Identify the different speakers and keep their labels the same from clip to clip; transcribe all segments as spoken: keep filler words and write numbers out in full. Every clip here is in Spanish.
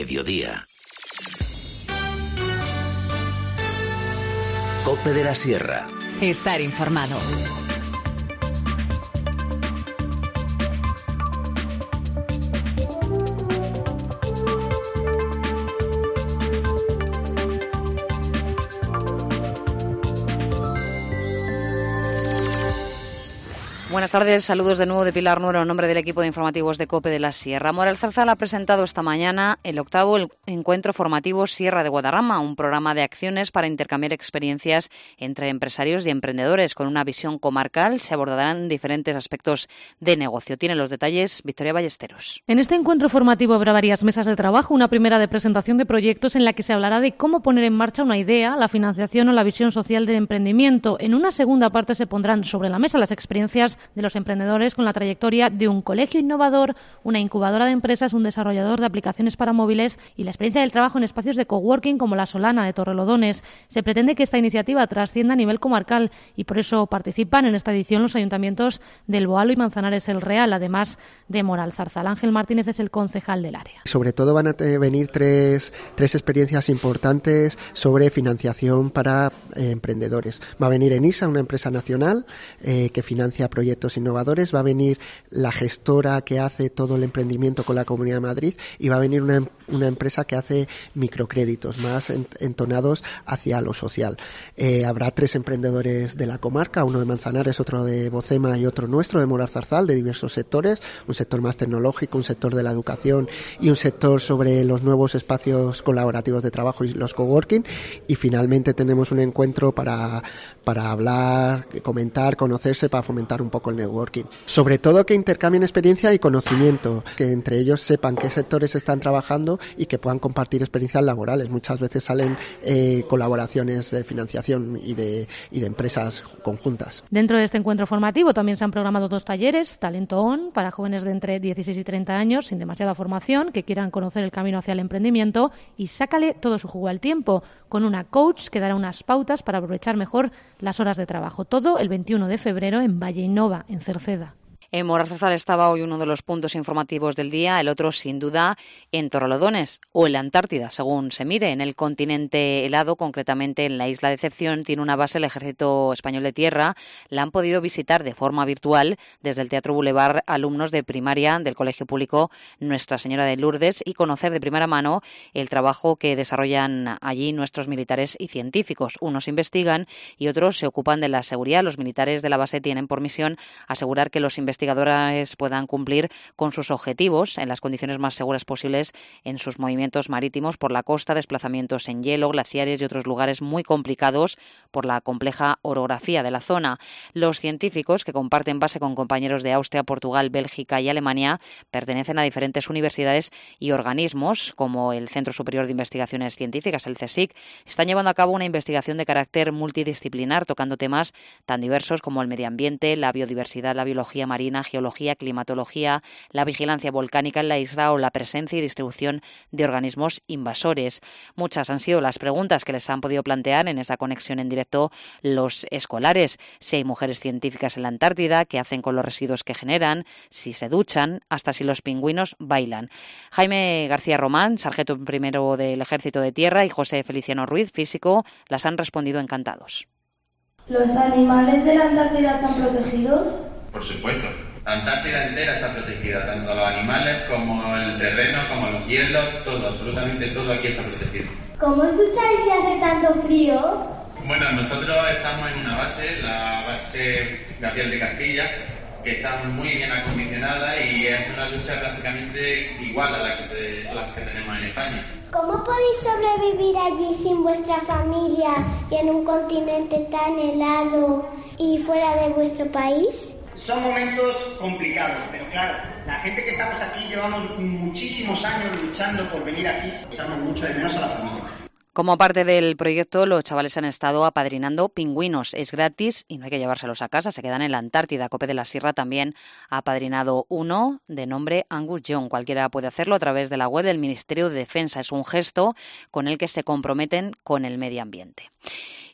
Speaker 1: Mediodía. Cope de la Sierra.
Speaker 2: Estar informado.
Speaker 3: Buenas tardes, saludos de nuevo de Pilar Nuero en nombre del equipo de informativos de COPE de la Sierra. Moral Zarzal ha presentado esta mañana el octavo encuentro formativo Sierra de Guadarrama, un programa de acciones para intercambiar experiencias entre empresarios y emprendedores. Con una visión comarcal se abordarán diferentes aspectos de negocio. Tiene los detalles Victoria Ballesteros.
Speaker 4: En este encuentro formativo habrá varias mesas de trabajo, una primera de presentación de proyectos en la que se hablará de cómo poner en marcha una idea, la financiación o la visión social del emprendimiento. En una segunda parte se pondrán sobre la mesa las experiencias de los emprendedores con la trayectoria de un colegio innovador, una incubadora de empresas, un desarrollador de aplicaciones para móviles y la experiencia del trabajo en espacios de coworking como La Solana de Torrelodones. Se pretende que esta iniciativa trascienda a nivel comarcal y por eso participan en esta edición los ayuntamientos del Boalo y Manzanares el Real, además de Moral Zarzal. Ángel Martínez es el concejal del área.
Speaker 5: Sobre todo van a venir tres, tres experiencias importantes sobre financiación para eh, emprendedores. Va a venir Enisa, una empresa nacional eh, que financia proyectos innovadores, va a venir la gestora que hace todo el emprendimiento con la Comunidad de Madrid y va a venir una, una empresa que hace microcréditos más entonados hacia lo social. Eh, habrá tres emprendedores de la comarca, uno de Manzanares, otro de Bocema y otro nuestro de Moral Zarzal, de diversos sectores, un sector más tecnológico, un sector de la educación y un sector sobre los nuevos espacios colaborativos de trabajo y los coworking, y finalmente tenemos un encuentro para, para hablar, comentar, conocerse, para fomentar un poco el networking. Sobre todo que intercambien experiencia y conocimiento, que entre ellos sepan qué sectores están trabajando y que puedan compartir experiencias laborales. Muchas veces salen eh, colaboraciones de financiación y de, y de empresas conjuntas.
Speaker 4: Dentro de este encuentro formativo también se han programado dos talleres, Talento On, para jóvenes de entre dieciséis y treinta años sin demasiada formación, que quieran conocer el camino hacia el emprendimiento, y Sácale todo su jugo al tiempo, con una coach que dará unas pautas para aprovechar mejor las horas de trabajo. Todo el veintiuno de febrero en Valle Innova, en Cerceda.
Speaker 3: En Moral Zarzal estaba hoy uno de los puntos informativos del día, el otro sin duda en Torrelodones o en la Antártida, según se mire. En el continente helado, concretamente en la isla de Decepción, tiene una base el Ejército Español de Tierra. La han podido visitar de forma virtual desde el Teatro Boulevard alumnos de primaria del Colegio Público Nuestra Señora de Lourdes y conocer de primera mano el trabajo que desarrollan allí nuestros militares y científicos. Unos investigan y otros se ocupan de la seguridad. Los militares de la base tienen por misión asegurar que los investigadores investigadores puedan cumplir con sus objetivos en las condiciones más seguras posibles en sus movimientos marítimos por la costa, desplazamientos en hielo, glaciares y otros lugares muy complicados por la compleja orografía de la zona. Los científicos, que comparten base con compañeros de Austria, Portugal, Bélgica y Alemania, pertenecen a diferentes universidades y organismos, como el Centro Superior de Investigaciones Científicas, el CSIC, están llevando a cabo una investigación de carácter multidisciplinar, tocando temas tan diversos como el medio ambiente, la biodiversidad, la biología marina, geología, climatología, la vigilancia volcánica en la isla o la presencia y distribución de organismos invasores. Muchas han sido las preguntas que les han podido plantear en esa conexión en directo los escolares. Si hay mujeres científicas en la Antártida, qué hacen con los residuos que generan, si se duchan, hasta si los pingüinos bailan. Jaime García Román, sargento primero del Ejército de Tierra, y José Feliciano Ruiz, físico, las han respondido encantados.
Speaker 6: ¿Los animales de la Antártida están protegidos?
Speaker 7: Por supuesto. La Antártida entera está protegida, tanto los animales como el terreno, como los hielos, todo, absolutamente todo aquí está protegido.
Speaker 6: ¿Cómo os ducháis si hace tanto frío?
Speaker 7: Bueno, nosotros estamos en una base, la base Gabriel de Castilla, que está muy bien acondicionada y es una ducha prácticamente igual a la que, a la que tenemos en España.
Speaker 6: ¿Cómo podéis sobrevivir allí sin vuestra familia y en un continente tan helado y fuera de vuestro país?
Speaker 8: Son momentos complicados, pero claro, la gente que estamos aquí llevamos muchísimos años luchando por venir aquí, echamos mucho de menos a la familia.
Speaker 3: Como parte del proyecto, los chavales han estado apadrinando pingüinos. Es gratis y no hay que llevárselos a casa, se quedan en la Antártida. COPE de la Sierra también ha apadrinado uno de nombre Angus Young. Cualquiera puede hacerlo a través de la web del Ministerio de Defensa. Es un gesto con el que se comprometen con el medio ambiente.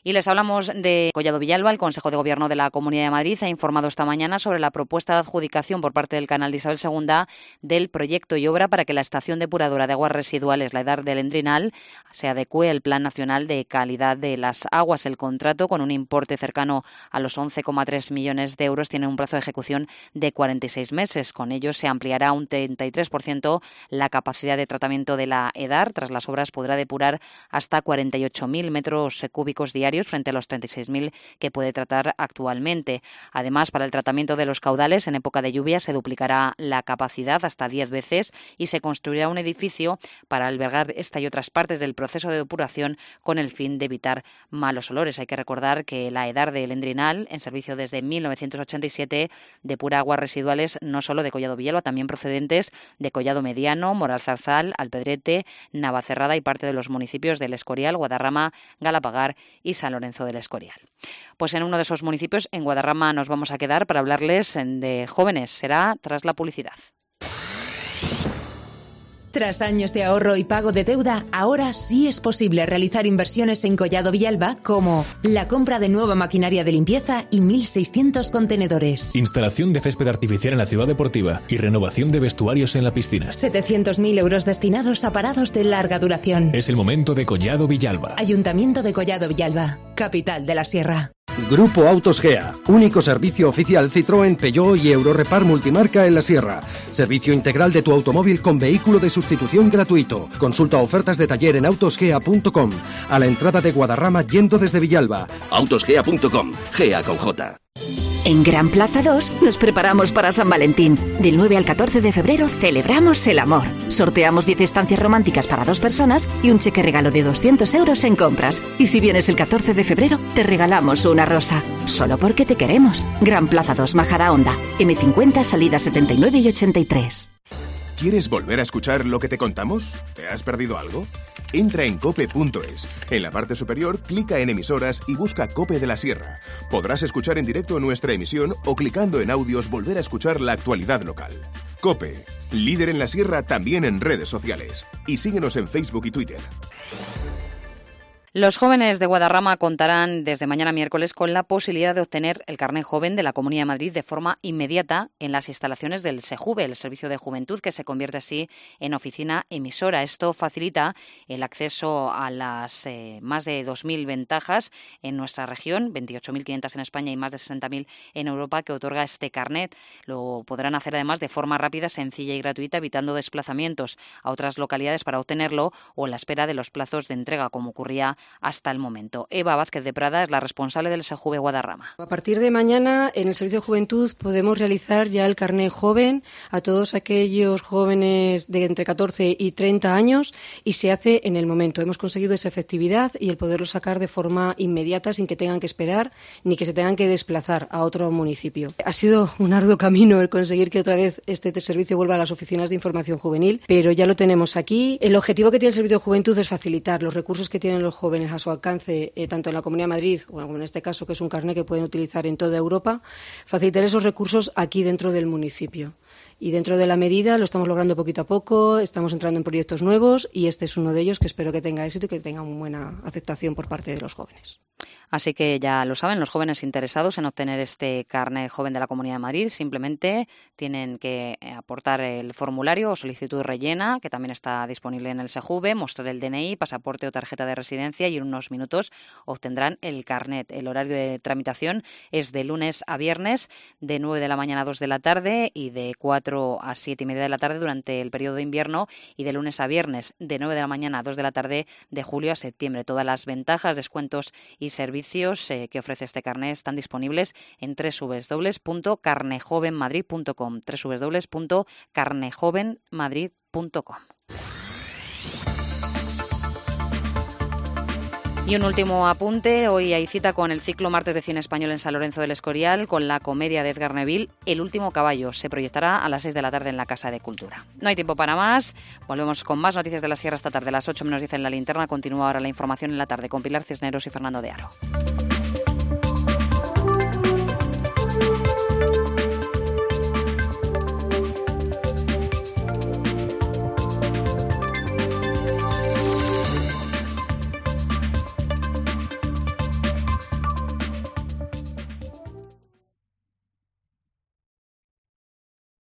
Speaker 3: Y les hablamos de Collado Villalba. El Consejo de Gobierno de la Comunidad de Madrid ha informado esta mañana sobre la propuesta de adjudicación por parte del Canal de Isabel segunda del proyecto y obra para que la estación depuradora de aguas residuales La Edar del Endrinal se adecue al Plan Nacional de Calidad de las Aguas. El contrato, con un importe cercano a los once coma tres millones de euros, tiene un plazo de ejecución de cuarenta y seis meses. Con ello se ampliará un treinta y tres por ciento la capacidad de tratamiento de la Edar. Tras las obras podrá depurar hasta cuarenta y ocho mil metros cúbicos diarios frente a los treinta y seis mil que puede tratar actualmente. Además, para el tratamiento de los caudales en época de lluvia se duplicará la capacidad hasta diez veces y se construirá un edificio para albergar esta y otras partes del proceso de depuración con el fin de evitar malos olores. Hay que recordar que la Edar del Endrinal, en servicio desde mil novecientos ochenta y siete, depura aguas residuales no solo de Collado Villalba, también procedentes de Collado Mediano, Moral Zarzal, Alpedrete, Navacerrada y parte de los municipios del Escorial, Guadarrama, Galapagar y San Lorenzo del Escorial. Pues en uno de esos municipios, en Guadarrama, nos vamos a quedar para hablarles de jóvenes. Será tras la publicidad.
Speaker 1: Tras años de ahorro y pago de deuda, ahora sí es posible realizar inversiones en Collado Villalba, como la compra de nueva maquinaria de limpieza y mil seiscientos contenedores.
Speaker 2: Instalación de césped artificial en la ciudad deportiva y renovación de vestuarios en la piscina.
Speaker 1: setecientos mil euros destinados a parados de larga duración.
Speaker 2: Es el momento de Collado Villalba.
Speaker 1: Ayuntamiento de Collado Villalba, capital de la Sierra.
Speaker 9: Grupo Autos Gea, único servicio oficial Citroën, Peugeot y Eurorepar multimarca en la Sierra. Servicio integral de tu automóvil con vehículo de sustitución gratuito. Consulta ofertas de taller en autosgea punto com. A la entrada de Guadarrama yendo desde Villalba.
Speaker 10: autosgea punto com, Gea con J.
Speaker 11: En Gran Plaza dos nos preparamos para San Valentín. Del nueve al catorce de febrero celebramos el amor. Sorteamos diez estancias románticas para dos personas y un cheque regalo de doscientos euros en compras. Y si vienes el catorce de febrero, te regalamos una rosa. Solo porque te queremos. Gran Plaza dos, Majadahonda. eme cincuenta, salida setenta y nueve y ochenta y tres.
Speaker 12: ¿Quieres volver a escuchar lo que te contamos? ¿Te has perdido algo? Entra en cope punto es. En la parte superior, clica en emisoras y busca Cope de la Sierra. Podrás escuchar en directo nuestra emisión o clicando en audios volver a escuchar la actualidad local. Cope, líder en la Sierra también en redes sociales. Y síguenos en Facebook y Twitter.
Speaker 3: Los jóvenes de Guadarrama contarán desde mañana miércoles con la posibilidad de obtener el carné joven de la Comunidad de Madrid de forma inmediata en las instalaciones del SEJUVE, el Servicio de Juventud, que se convierte así en oficina emisora. Esto facilita el acceso a las eh, más de dos mil ventajas en nuestra región, veintiocho mil quinientas en España y más de sesenta mil en Europa, que otorga este carnet. Lo podrán hacer además de forma rápida, sencilla y gratuita, evitando desplazamientos a otras localidades para obtenerlo o en la espera de los plazos de entrega, como ocurría hasta el momento. Eva Vázquez de Prada es la responsable del SEJUVE Guadarrama.
Speaker 13: A partir de mañana, en el Servicio de Juventud podemos realizar ya el carné joven a todos aquellos jóvenes de entre catorce y treinta años y se hace en el momento. Hemos conseguido esa efectividad y el poderlo sacar de forma inmediata sin que tengan que esperar ni que se tengan que desplazar a otro municipio. Ha sido un arduo camino el conseguir que otra vez este servicio vuelva a las oficinas de información juvenil, pero ya lo tenemos aquí. El objetivo que tiene el Servicio de Juventud es facilitar los recursos que tienen los jóvenes a su alcance, eh, tanto en la Comunidad de Madrid, o en este caso que es un carné que pueden utilizar en toda Europa, facilitar esos recursos aquí dentro del municipio. Y dentro de la medida lo estamos logrando poquito a poco, estamos entrando en proyectos nuevos y este es uno de ellos que espero que tenga éxito y que tenga una buena aceptación por parte de los jóvenes.
Speaker 3: Así que ya lo saben, los jóvenes interesados en obtener este carnet joven de la Comunidad de Madrid simplemente tienen que aportar el formulario o solicitud rellena, que también está disponible en el SEJUVE, mostrar el D N I, pasaporte o tarjeta de residencia y en unos minutos obtendrán el carnet. El horario de tramitación es de lunes a viernes, de nueve de la mañana a dos de la tarde y de cuatro a siete y media de la tarde durante el periodo de invierno, y de lunes a viernes de nueve de la mañana a dos de la tarde de julio a septiembre. Todas las ventajas, descuentos y servicios eh, que ofrece este carnet están disponibles en doble u doble u doble u punto carnejoven madrid punto com, doble u doble u doble u punto carnejoven madrid punto com. Y un último apunte, hoy hay cita con el ciclo Martes de Cine Español en San Lorenzo del Escorial con la comedia de Edgar Neville, El último caballo. Se proyectará a las seis de la tarde en la Casa de Cultura. No hay tiempo para más, volvemos con más noticias de la Sierra esta tarde. A las ocho menos diez en La Linterna. Continúa ahora la información en la tarde con Pilar Cisneros y Fernando de Aro.